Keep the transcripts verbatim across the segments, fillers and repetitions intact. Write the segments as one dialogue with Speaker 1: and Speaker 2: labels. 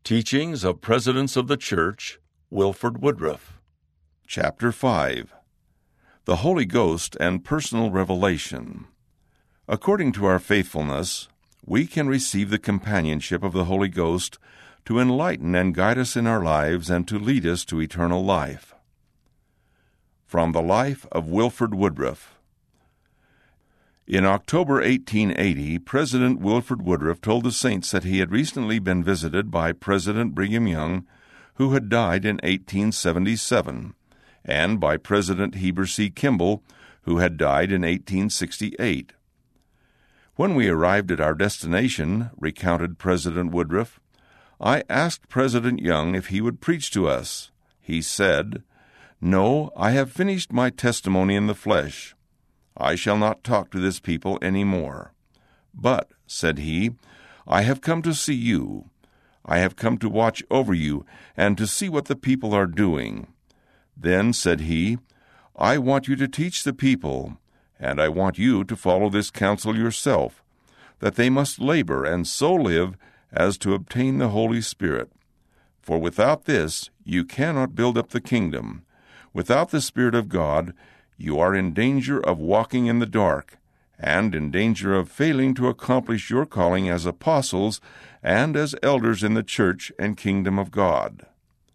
Speaker 1: Teachings of Presidents of the Church, Wilford Woodruff. Chapter five. The Holy Ghost and Personal Revelation. According to our faithfulness, we can receive the companionship of the Holy Ghost to enlighten and guide us in our lives and to lead us to eternal life. From the Life of Wilford Woodruff. In October eighteen eighty, President Wilford Woodruff told the saints that he had recently been visited by President Brigham Young, who had died in eighteen seventy-seven, and by President Heber C. Kimball, who had died in eighteen sixty-eight. When we arrived at our destination, recounted President Woodruff, I asked President Young if he would preach to us. He said, "No, I have finished my testimony in the flesh. I shall not talk to this people any more. But," said he, "I have come to see you. I have come to watch over you and to see what the people are doing. Then," said he, "I want you to teach the people, and I want you to follow this counsel yourself, that they must labor and so live as to obtain the Holy Spirit. For without this you cannot build up the kingdom. Without the Spirit of God, you are in danger of walking in the dark, and in danger of failing to accomplish your calling as apostles and as elders in the church and kingdom of God."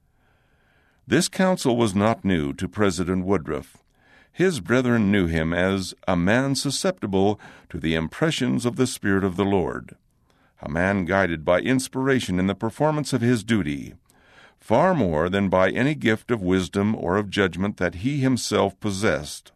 Speaker 1: This counsel was not new to President Woodruff. His brethren knew him as a man susceptible to the impressions of the Spirit of the Lord, a man guided by inspiration in the performance of his duty, far more than by any gift of wisdom or of judgment that he himself possessed.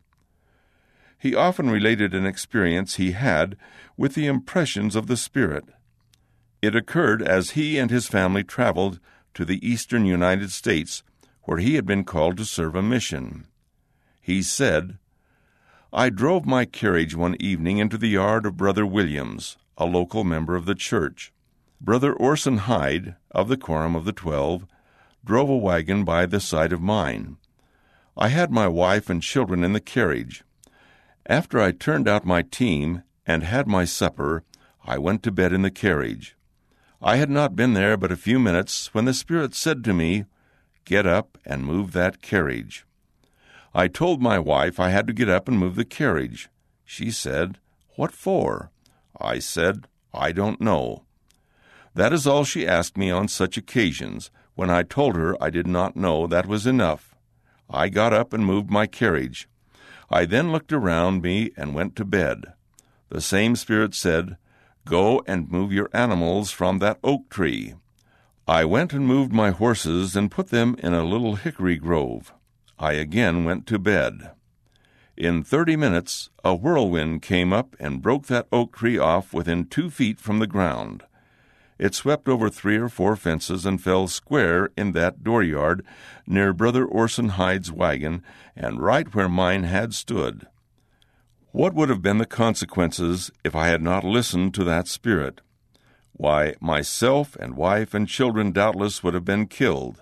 Speaker 1: He often related an experience he had with the impressions of the Spirit. It occurred as he and his family traveled to the eastern United States, where he had been called to serve a mission. He said, "I drove my carriage one evening into the yard of Brother Williams, a local member of the church. Brother Orson Hyde, of the Quorum of the Twelve, drove a wagon by the side of mine. I had my wife and children in the carriage. After I turned out my team and had my supper, I went to bed in the carriage. I had not been there but a few minutes when the Spirit said to me, 'Get up and move that carriage.' I told my wife I had to get up and move the carriage. She said, 'What for?' I said, 'I don't know.' That is all she asked me on such occasions. When I told her I did not know, that was enough. I got up and moved my carriage. I then looked around me and went to bed. The same Spirit said, 'Go and move your animals from that oak tree.' I went and moved my horses and put them in a little hickory grove. I again went to bed. In thirty minutes, a whirlwind came up and broke that oak tree off within two feet from the ground. It swept over three or four fences and fell square in that dooryard near Brother Orson Hyde's wagon and right where mine had stood. What would have been the consequences if I had not listened to that Spirit? Why, myself and wife and children doubtless would have been killed.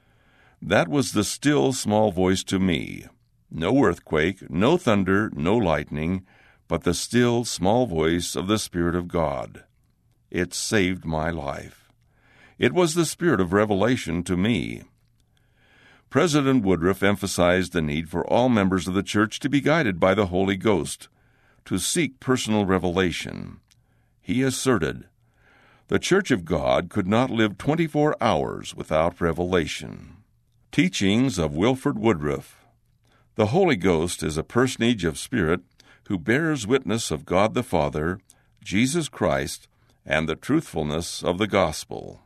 Speaker 1: That was the still small voice to me. No earthquake, no thunder, no lightning, but the still small voice of the Spirit of God. It saved my life. It was the Spirit of revelation to me. President Woodruff emphasized the need for all members of the church to be guided by the Holy Ghost, to seek personal revelation. He asserted, "The Church of God could not live twenty-four hours without revelation." Teachings of Wilford Woodruff. The Holy Ghost is a personage of Spirit who bears witness of God the Father, Jesus Christ, and the truthfulness of the gospel.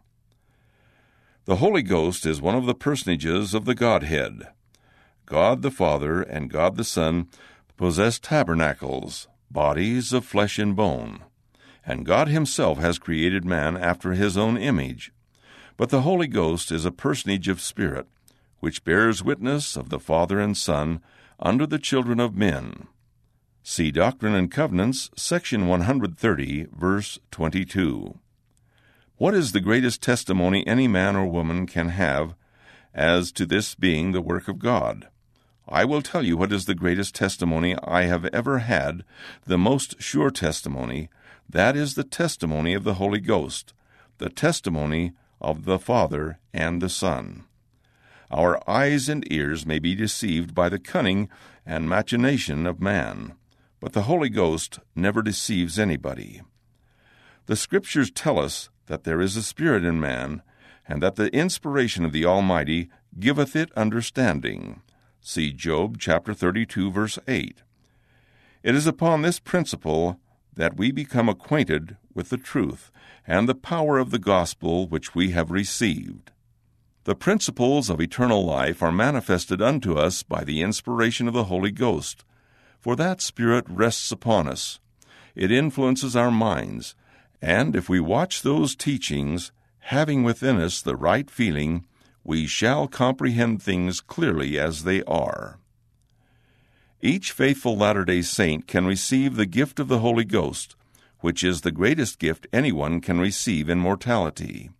Speaker 1: The Holy Ghost is one of the personages of the Godhead. God the Father and God the Son possess tabernacles, bodies of flesh and bone, and God himself has created man after his own image. But the Holy Ghost is a personage of Spirit, which bears witness of the Father and Son under the children of men. See Doctrine and Covenants, section one thirty, verse twenty-two. What is the greatest testimony any man or woman can have as to this being the work of God? I will tell you what is the greatest testimony I have ever had, the most sure testimony. That is the testimony of the Holy Ghost, the testimony of the Father and the Son. Our eyes and ears may be deceived by the cunning and machination of man, but the Holy Ghost never deceives anybody. The Scriptures tell us that there is a spirit in man, and that the inspiration of the Almighty giveth it understanding. See Job chapter thirty-two, verse eight. It is upon this principle that we become acquainted with the truth and the power of the gospel which we have received. The principles of eternal life are manifested unto us by the inspiration of the Holy Ghost, for that Spirit rests upon us. It influences our minds, and if we watch those teachings, having within us the right feeling, we shall comprehend things clearly as they are. Each faithful Latter-day Saint can receive the gift of the Holy Ghost, which is the greatest gift anyone can receive in mortality.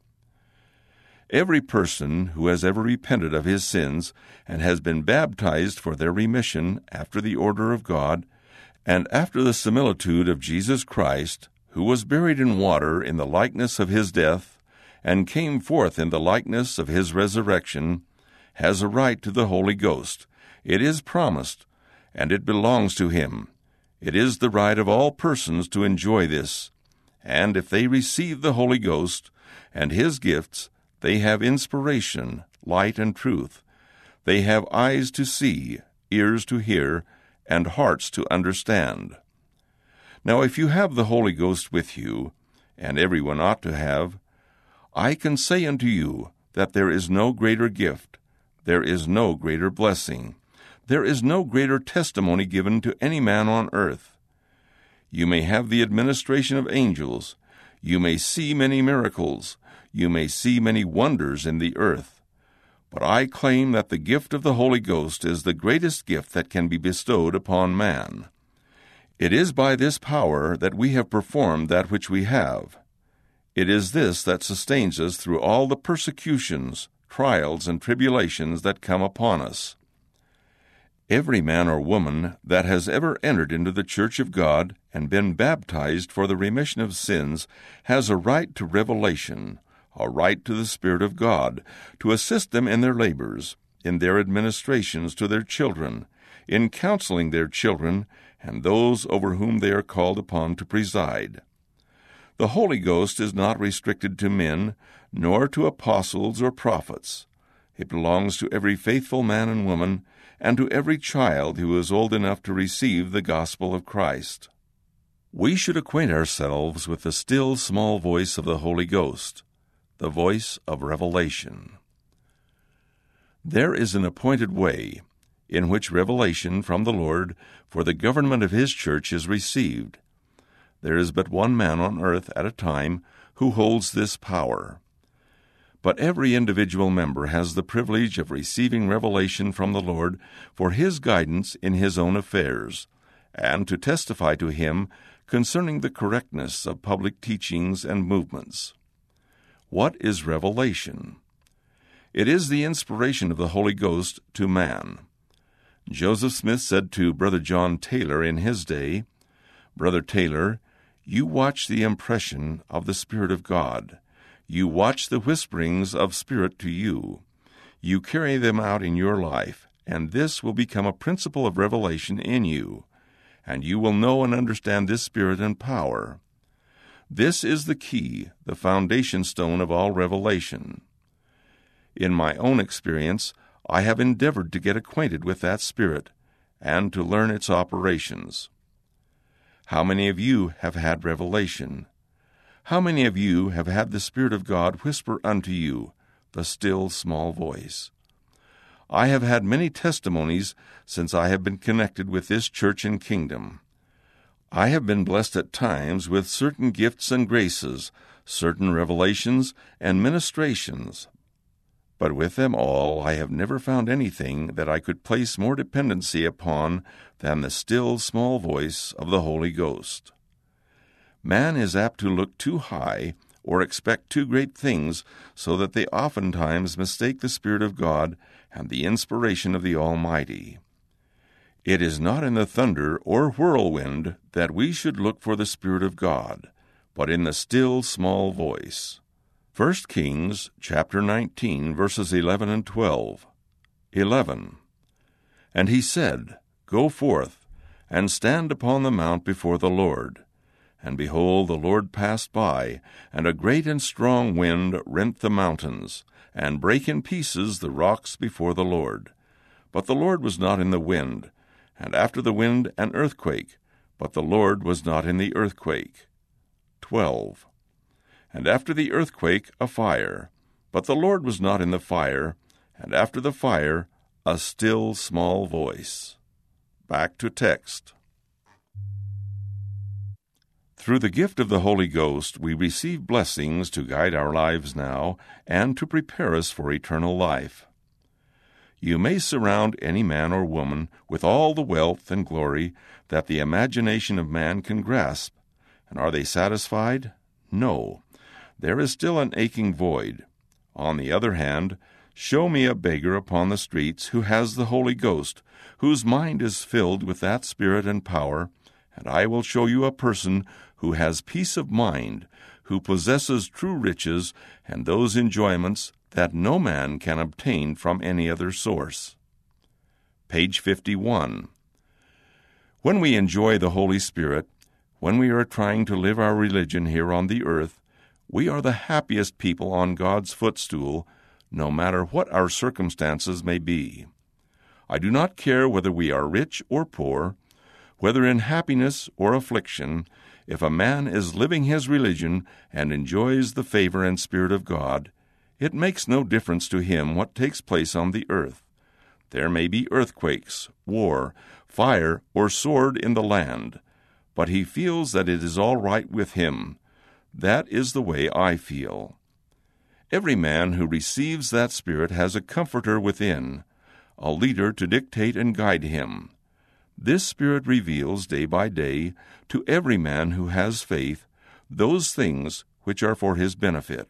Speaker 1: Every person who has ever repented of his sins and has been baptized for their remission after the order of God, and after the similitude of Jesus Christ, who was buried in water in the likeness of his death, and came forth in the likeness of his resurrection, has a right to the Holy Ghost. It is promised, and it belongs to him. It is the right of all persons to enjoy this, and if they receive the Holy Ghost and his gifts, they have inspiration, light, and truth. They have eyes to see, ears to hear, and hearts to understand. Now, if you have the Holy Ghost with you, and everyone ought to have, I can say unto you that there is no greater gift, there is no greater blessing, there is no greater testimony given to any man on earth. You may have the administration of angels, you may see many miracles, you may see many wonders in the earth, but I claim that the gift of the Holy Ghost is the greatest gift that can be bestowed upon man. It is by this power that we have performed that which we have. It is this that sustains us through all the persecutions, trials, and tribulations that come upon us. Every man or woman that has ever entered into the church of God and been baptized for the remission of sins has a right to revelation, a right to the Spirit of God, to assist them in their labors, in their administrations to their children, in counseling their children and those over whom they are called upon to preside. The Holy Ghost is not restricted to men, nor to apostles or prophets. It belongs to every faithful man and woman, and to every child who is old enough to receive the gospel of Christ. We should acquaint ourselves with the still small voice of the Holy Ghost, the voice of revelation. There is an appointed way in which revelation from the Lord for the government of his church is received. There is but one man on earth at a time who holds this power. But every individual member has the privilege of receiving revelation from the Lord for his guidance in his own affairs, and to testify to him concerning the correctness of public teachings and movements. What is revelation? It is the inspiration of the Holy Ghost to man. Joseph Smith said to Brother John Taylor in his day, "Brother Taylor, you watch the impression of the Spirit of God. You watch the whisperings of Spirit to you. You carry them out in your life, and this will become a principle of revelation in you, and you will know and understand this Spirit and power. This is the key, the foundation stone of all revelation. In my own experience, I have endeavored to get acquainted with that Spirit, and to learn its operations. How many of you have had revelation? How many of you have had the Spirit of God whisper unto you, the still small voice? I have had many testimonies since I have been connected with this church and kingdom. I have been blessed at times with certain gifts and graces, certain revelations and ministrations, but with them all I have never found anything that I could place more dependency upon than the still small voice of the Holy Ghost. Man is apt to look too high or expect too great things, so that they oftentimes mistake the Spirit of God and the inspiration of the Almighty. It is not in the thunder or whirlwind that we should look for the Spirit of God, but in the still small voice. First Kings chapter nineteen, verses eleven and twelve. eleven. And he said, Go forth, and stand upon the mount before the Lord. And behold, the Lord passed by, and a great and strong wind rent the mountains, and brake in pieces the rocks before the Lord. But the Lord was not in the wind, and after the wind an earthquake, but the Lord was not in the earthquake. twelve. And after the earthquake a fire, but the Lord was not in the fire, and after the fire a still small voice. Back to text. Through the gift of the Holy Ghost, we receive blessings to guide our lives now and to prepare us for eternal life. You may surround any man or woman with all the wealth and glory that the imagination of man can grasp, and are they satisfied? No. There is still an aching void. On the other hand, show me a beggar upon the streets who has the Holy Ghost, whose mind is filled with that Spirit and power, and I will show you a person who has peace of mind, who possesses true riches and those enjoyments that no man can obtain from any other source. Page fifty-one. When we enjoy the Holy Spirit, when we are trying to live our religion here on the earth, we are the happiest people on God's footstool, no matter what our circumstances may be. I do not care whether we are rich or poor, whether in happiness or affliction, if a man is living his religion and enjoys the favor and Spirit of God, it makes no difference to him what takes place on the earth. There may be earthquakes, war, fire, or sword in the land, but he feels that it is all right with him. That is the way I feel. Every man who receives that Spirit has a comforter within, a leader to dictate and guide him. This Spirit reveals day by day to every man who has faith those things which are for his benefit.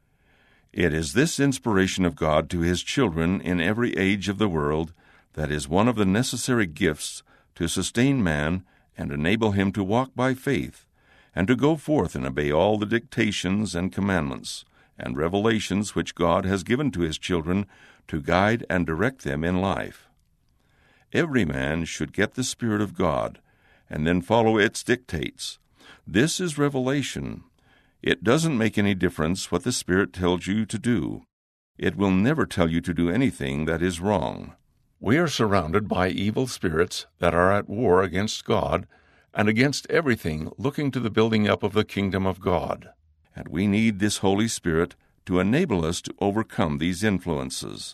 Speaker 1: It is this inspiration of God to His children in every age of the world that is one of the necessary gifts to sustain man and enable him to walk by faith and to go forth and obey all the dictations and commandments and revelations which God has given to His children to guide and direct them in life. Every man should get the Spirit of God and then follow its dictates. This is revelation. It doesn't make any difference what the Spirit tells you to do. It will never tell you to do anything that is wrong. We are surrounded by evil spirits that are at war against God and against everything looking to the building up of the kingdom of God. And we need this Holy Spirit to enable us to overcome these influences.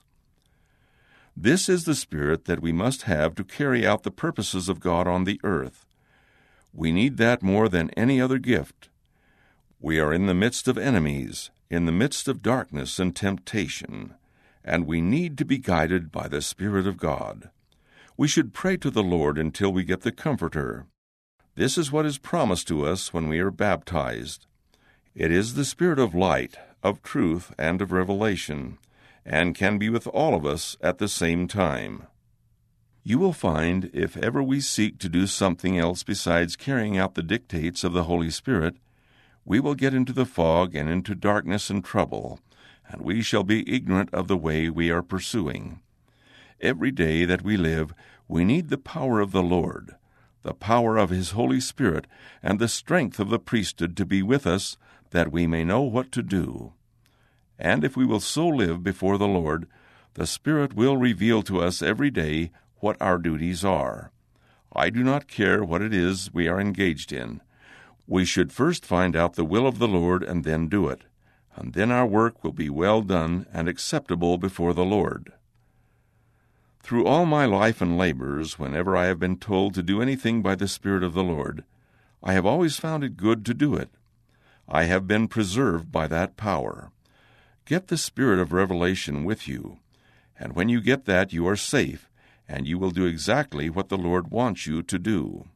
Speaker 1: This is the Spirit that we must have to carry out the purposes of God on the earth. We need that more than any other gift. We are in the midst of enemies, in the midst of darkness and temptation, and we need to be guided by the Spirit of God. We should pray to the Lord until we get the Comforter. This is what is promised to us when we are baptized. It is the Spirit of light, of truth, and of revelation, and can be with all of us at the same time. You will find, if ever we seek to do something else besides carrying out the dictates of the Holy Spirit, we will get into the fog and into darkness and trouble, and we shall be ignorant of the way we are pursuing. Every day that we live, we need the power of the Lord, the power of His Holy Spirit, and the strength of the priesthood to be with us, that we may know what to do. And if we will so live before the Lord, the Spirit will reveal to us every day what our duties are. I do not care what it is we are engaged in. We should first find out the will of the Lord and then do it, and then our work will be well done and acceptable before the Lord. Through all my life and labors, whenever I have been told to do anything by the Spirit of the Lord, I have always found it good to do it. I have been preserved by that power. Get the Spirit of revelation with you, and when you get that, you are safe, and you will do exactly what the Lord wants you to do.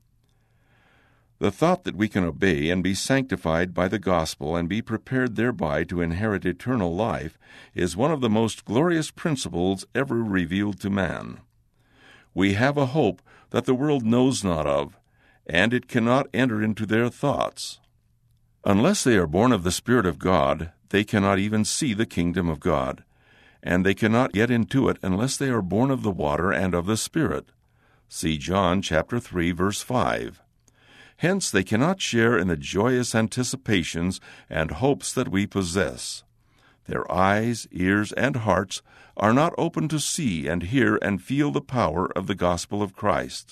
Speaker 1: The thought that we can obey and be sanctified by the gospel and be prepared thereby to inherit eternal life is one of the most glorious principles ever revealed to man. We have a hope that the world knows not of, and it cannot enter into their thoughts. Unless they are born of the Spirit of God, they cannot even see the kingdom of God, and they cannot get into it unless they are born of the water and of the Spirit. See John chapter three, verse five. Hence they cannot share in the joyous anticipations and hopes that we possess. Their eyes, ears, and hearts are not open to see and hear and feel the power of the gospel of Christ.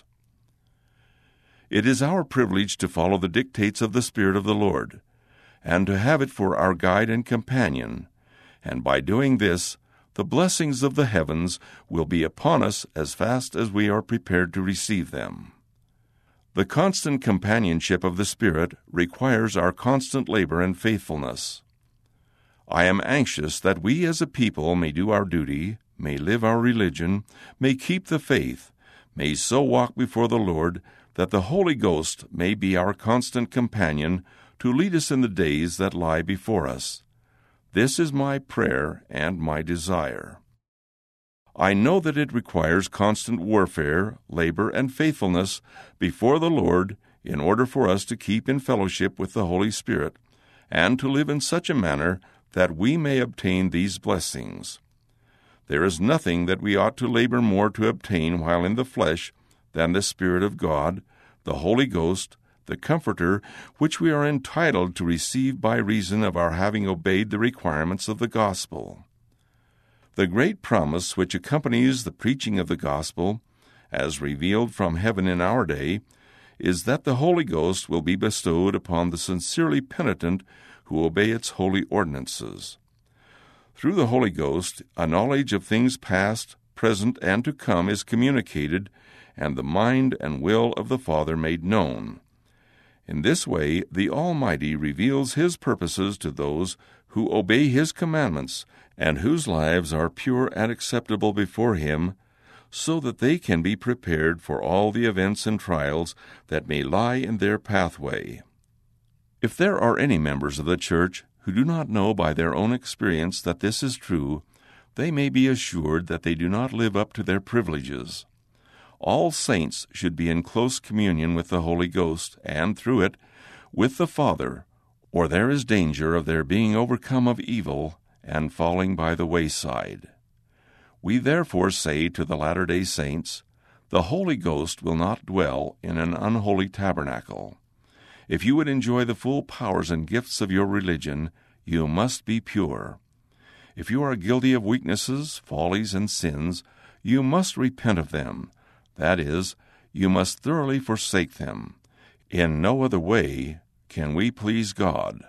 Speaker 1: It is our privilege to follow the dictates of the Spirit of the Lord, and to have it for our guide and companion, and by doing this, the blessings of the heavens will be upon us as fast as we are prepared to receive them. The constant companionship of the Spirit requires our constant labor and faithfulness. I am anxious that we as a people may do our duty, may live our religion, may keep the faith, may so walk before the Lord that the Holy Ghost may be our constant companion to lead us in the days that lie before us. This is my prayer and my desire. I know that it requires constant warfare, labor, and faithfulness before the Lord in order for us to keep in fellowship with the Holy Spirit and to live in such a manner that we may obtain these blessings. There is nothing that we ought to labor more to obtain while in the flesh than the Spirit of God, the Holy Ghost, the Comforter, which we are entitled to receive by reason of our having obeyed the requirements of the gospel. The great promise which accompanies the preaching of the gospel, as revealed from heaven in our day, is that the Holy Ghost will be bestowed upon the sincerely penitent who obey its holy ordinances. Through the Holy Ghost, a knowledge of things past, present, and to come is communicated, and the mind and will of the Father made known. In this way, the Almighty reveals His purposes to those who obey His commandments and whose lives are pure and acceptable before Him, so that they can be prepared for all the events and trials that may lie in their pathway. If there are any members of the church who do not know by their own experience that this is true, they may be assured that they do not live up to their privileges. All saints should be in close communion with the Holy Ghost, and through it, with the Father, or there is danger of their being overcome of evil and falling by the wayside. We therefore say to the Latter-day Saints, the Holy Ghost will not dwell in an unholy tabernacle. If you would enjoy the full powers and gifts of your religion, you must be pure. If you are guilty of weaknesses, follies, and sins, you must repent of them. That is, you must thoroughly forsake them. In no other way can we please God.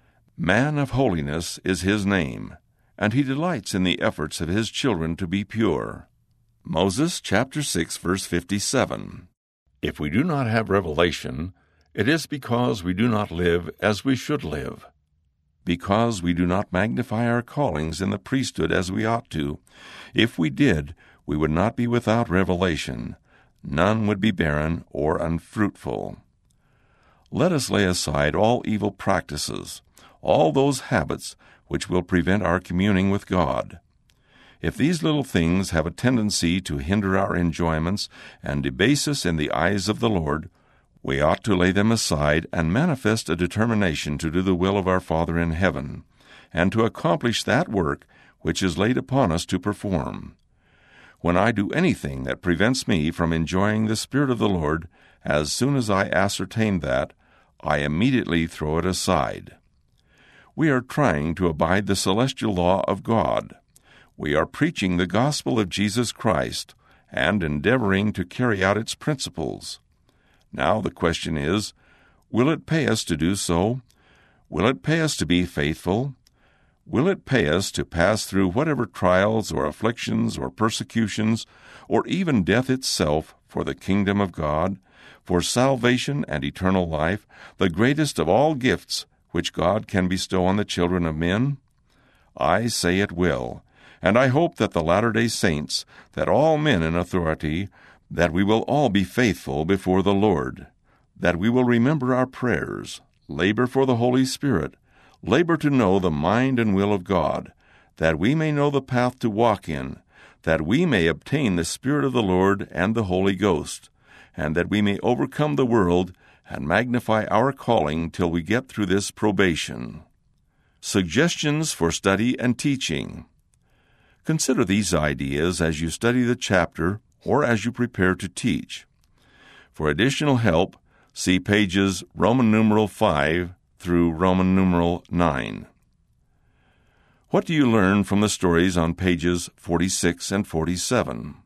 Speaker 1: Man of holiness is His name, and He delights in the efforts of His children to be pure. Moses chapter six, verse fifty-seven. If we do not have revelation, it is because we do not live as we should live. Because we do not magnify our callings in the priesthood as we ought to. If we did, we would not be without revelation. None would be barren or unfruitful. Let us lay aside all evil practices, all those habits which will prevent our communing with God. If these little things have a tendency to hinder our enjoyments and debase us in the eyes of the Lord, we ought to lay them aside and manifest a determination to do the will of our Father in heaven, and to accomplish that work which is laid upon us to perform. When I do anything that prevents me from enjoying the Spirit of the Lord, as soon as I ascertain that, I immediately throw it aside. We are trying to abide the celestial law of God. We are preaching the gospel of Jesus Christ and endeavoring to carry out its principles. Now the question is, will it pay us to do so? Will it pay us to be faithful? Will it pay us to pass through whatever trials or afflictions or persecutions, or even death itself, for the kingdom of God, for salvation and eternal life, the greatest of all gifts which God can bestow on the children of men? I say it will, and I hope that the Latter-day Saints, that all men in authority, that we will all be faithful before the Lord, that we will remember our prayers, labor for the Holy Spirit, labor to know the mind and will of God, that we may know the path to walk in, that we may obtain the Spirit of the Lord and the Holy Ghost, and that we may overcome the world and magnify our calling till we get through this probation. Suggestions for Study and Teaching. Consider these ideas as you study the chapter or as you prepare to teach. For additional help, see pages Roman numeral five through Roman numeral nine. What do you learn from the stories on pages forty-six and forty-seven?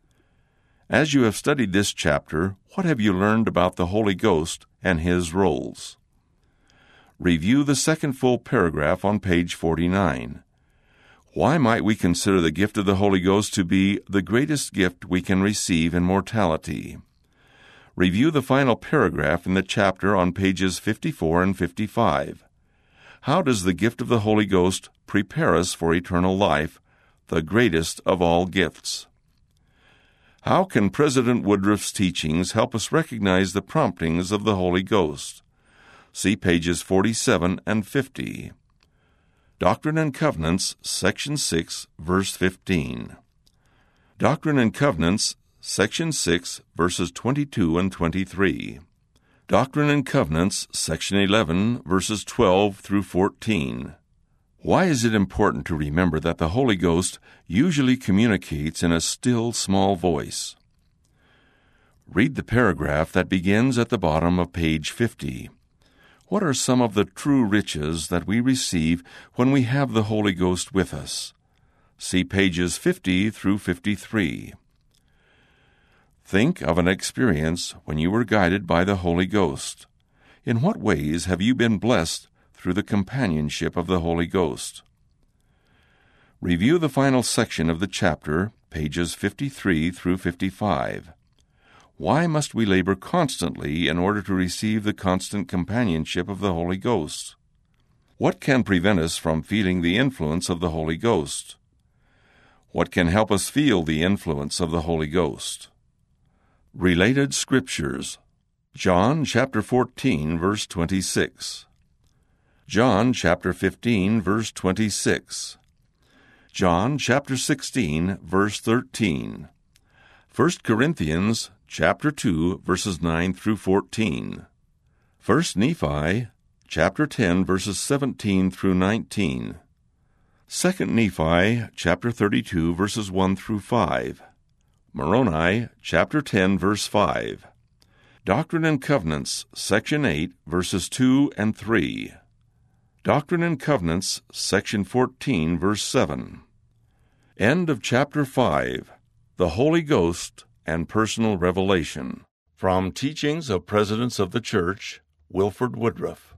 Speaker 1: As you have studied this chapter, what have you learned about the Holy Ghost and His roles? Review the second full paragraph on page forty-nine. Why might we consider the gift of the Holy Ghost to be the greatest gift we can receive in mortality? Review the final paragraph in the chapter on pages fifty-four and fifty-five. How does the gift of the Holy Ghost prepare us for eternal life, the greatest of all gifts? How can President Woodruff's teachings help us recognize the promptings of the Holy Ghost? See pages forty-seven and fifty. Doctrine and Covenants, Section six, verse fifteen. Doctrine and Covenants, Section six, verses twenty-two and twenty-three. Doctrine and Covenants, Section eleven, verses twelve through fourteen. Why is it important to remember that the Holy Ghost usually communicates in a still, small voice? Read the paragraph that begins at the bottom of page fifty. What are some of the true riches that we receive when we have the Holy Ghost with us? See pages fifty through fifty-three. Think of an experience when you were guided by the Holy Ghost. In what ways have you been blessed through the companionship of the Holy Ghost? Review the final section of the chapter, pages fifty-three through fifty-five. Why must we labor constantly in order to receive the constant companionship of the Holy Ghost? What can prevent us from feeling the influence of the Holy Ghost? What can help us feel the influence of the Holy Ghost? Related Scriptures. John chapter fourteen, verse twenty-six. John chapter fifteen, verse twenty-six. John chapter sixteen, verse thirteen. First Corinthians chapter two, verses nine through fourteen. First Nephi chapter ten, verses seventeen through nineteen. Second Nephi chapter thirty-two, verses one through five. Moroni chapter ten, verse five. Doctrine and Covenants, section eight, verses two and three. Doctrine and Covenants, section fourteen, verse seven. End of chapter five. The Holy Ghost and Personal Revelation. From Teachings of Presidents of the Church, Wilford Woodruff.